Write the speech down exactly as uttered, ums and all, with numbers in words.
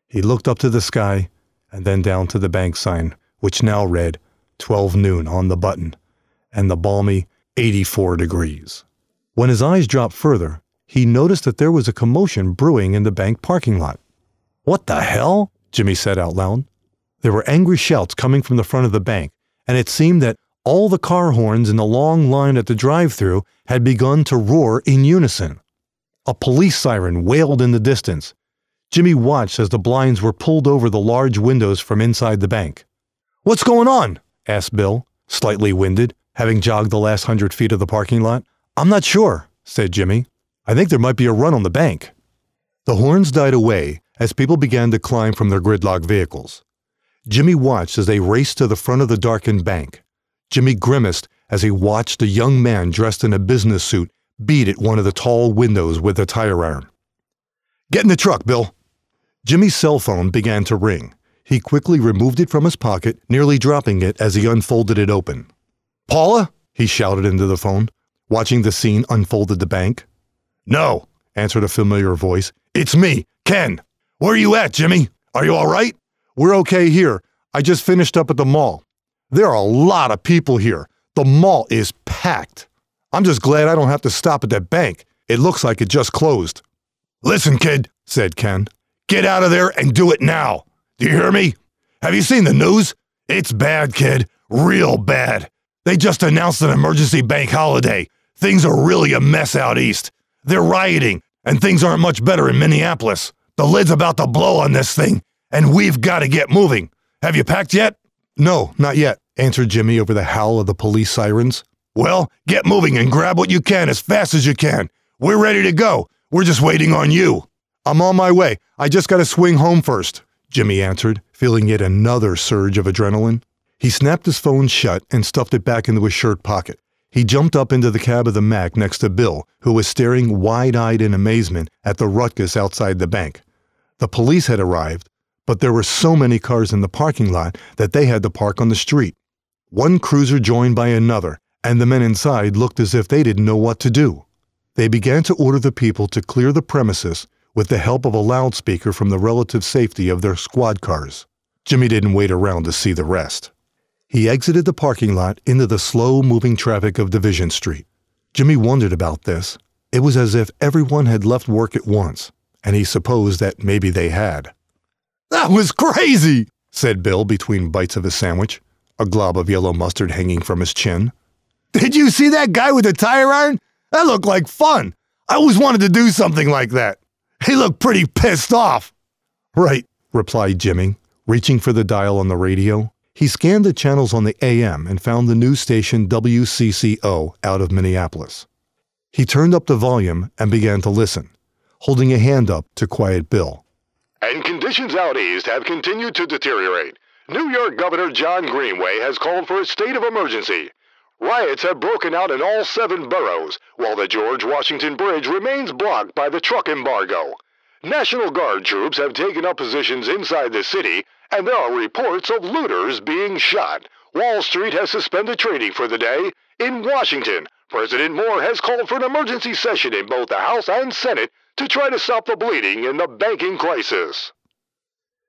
He looked up to the sky and then down to the bank sign, which now read twelve noon on the button, and the balmy eighty-four degrees. When his eyes dropped further, he noticed that there was a commotion brewing in the bank parking lot. "What the hell?" Jimmy said out loud. There were angry shouts coming from the front of the bank, and it seemed that all the car horns in the long line at the drive-thru had begun to roar in unison. A police siren wailed in the distance. Jimmy watched as the blinds were pulled over the large windows from inside the bank. "What's going on?" asked Bill, slightly winded, having jogged the last hundred feet of the parking lot. "I'm not sure," said Jimmy. "I think there might be a run on the bank." The horns died away as people began to climb from their gridlock vehicles. Jimmy watched as they raced to the front of the darkened bank. Jimmy grimaced as he watched a young man dressed in a business suit beat at one of the tall windows with a tire iron. "Get in the truck, Bill." Jimmy's cell phone began to ring. He quickly removed it from his pocket, nearly dropping it as he unfolded it open. "Paula?" he shouted into the phone, watching the scene unfold at the bank. "No," answered a familiar voice. "It's me, Ken. Where are you at, Jimmy? Are you all right?" "We're okay here. I just finished up at the mall. There are a lot of people here. The mall is packed. I'm just glad I don't have to stop at that bank. It looks like it just closed." "Listen, kid," said Ken. "Get out of there and do it now. Do you hear me? Have you seen the news? It's bad, kid. Real bad. They just announced an emergency bank holiday. Things are really a mess out east. They're rioting, and things aren't much better in Minneapolis. The lid's about to blow on this thing, and we've got to get moving. Have you packed yet?" "No, not yet," answered Jimmy over the howl of the police sirens. "Well, get moving and grab what you can as fast as you can. We're ready to go. We're just waiting on you." "I'm on my way. I just got to swing home first," Jimmy answered, feeling yet another surge of adrenaline. He snapped his phone shut and stuffed it back into his shirt pocket. He jumped up into the cab of the Mac next to Bill, who was staring wide-eyed in amazement at the ruckus outside the bank. The police had arrived, but there were so many cars in the parking lot that they had to park on the street. One cruiser joined by another, and the men inside looked as if they didn't know what to do. They began to order the people to clear the premises with the help of a loudspeaker from the relative safety of their squad cars. Jimmy didn't wait around to see the rest. He exited the parking lot into the slow-moving traffic of Division Street. Jimmy wondered about this. It was as if everyone had left work at once, and he supposed that maybe they had. "That was crazy," said Bill between bites of his sandwich, a glob of yellow mustard hanging from his chin. "Did you see that guy with the tire iron? That looked like fun. I always wanted to do something like that. He looked pretty pissed off." "Right," replied Jimmy, reaching for the dial on the radio. He scanned the channels on the A M and found the news station W C C O out of Minneapolis. He turned up the volume and began to listen, holding a hand up to quiet Bill. "And conditions out east have continued to deteriorate. New York Governor John Greenway has called for a state of emergency. Riots have broken out in all seven boroughs, while the George Washington Bridge remains blocked by the truck embargo. National Guard troops have taken up positions inside the city, and there are reports of looters being shot. Wall Street has suspended trading for the day. In Washington, President Moore has called for an emergency session in both the House and Senate to try to stop the bleeding in the banking crisis."